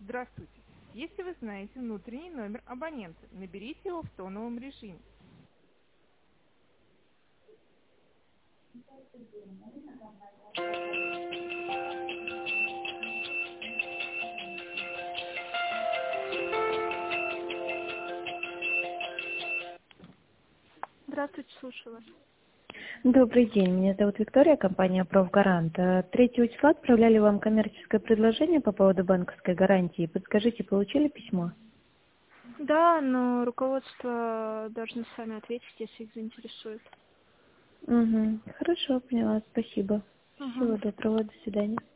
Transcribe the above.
Здравствуйте. Если вы знаете внутренний номер абонента, наберите его в тоновом режиме. Здравствуйте, слушаю вас. Добрый день, меня зовут Виктория, компания «Профгарант». 3 числа отправляли вам коммерческое предложение по поводу банковской гарантии. Подскажите, получили письмо? Да, но руководство должны сами ответить, если их заинтересует. Угу. Хорошо, поняла, спасибо. Ага. Всего доброго, до свидания.